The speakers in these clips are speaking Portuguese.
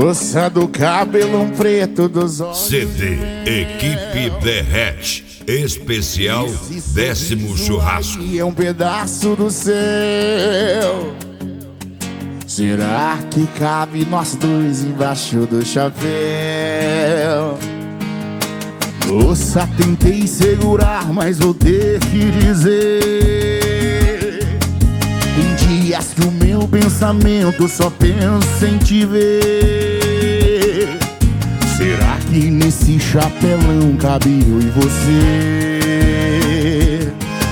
Moça do cabelão preto dos olhos. CD Equipe Derrete, especial 10º churrasco. E é um pedaço do céu. Será que cabe nós dois embaixo do chapéu? Moça, tentei segurar, mas vou ter que dizer: tem dias que o meu pensamento só pensa em te ver. Será que nesse chapelão cabe eu e você?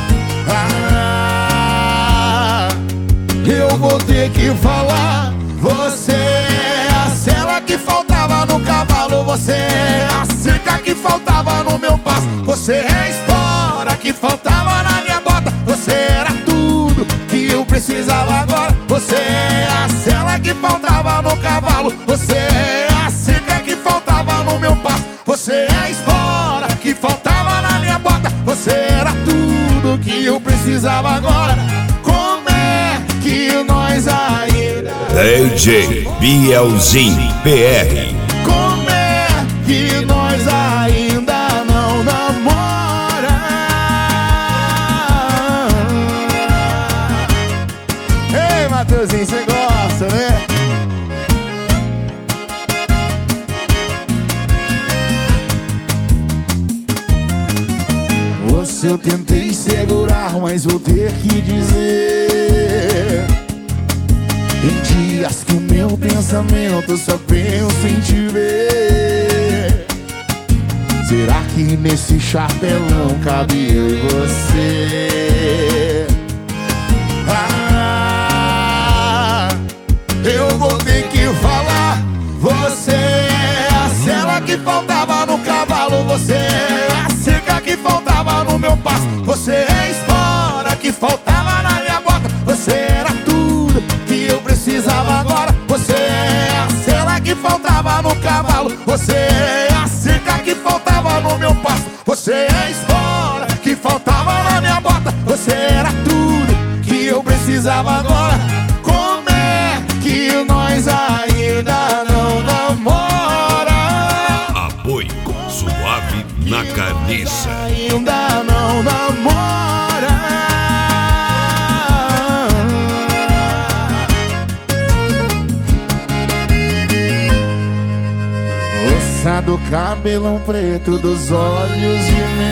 Eu vou ter que falar. Você é a sela que faltava no cavalo. Você é a cerca que faltava no meu passo. Você é a espora que faltava na minha bota. Você era tudo que eu precisava agora. Você é a sela que faltava no cavalo. Você é a cerca que faltava no meu passo. Você é a espora que faltava na minha bota. Você era tudo que eu precisava agora. Como é que nós ainda DJ Bielzinho PR. Como é que nós ainda não namora? Ei, Matheusinho, você gosta, né? Você eu tentei segurar, mas vou ter que dizer: tem dias que o meu pensamento só pensa em te ver. Será que nesse chapelão cabe eu e você? Eu vou ter que falar. Você é a sela que faltava no cavalo. Você é a cerca que faltava no meu passo. Você é a espora que faltava na minha bota. Você era tudo que eu precisava agora. Você é a sela que faltava no cavalo. Você é a cerca que faltava no meu passo. Você é a espora que faltava na minha bota. Você era tudo que eu precisava agora. Como é que nós ainda não namora? Apoio Suave na Carniça. Ainda não namora. Moça do cabelão preto dos olhos de mel.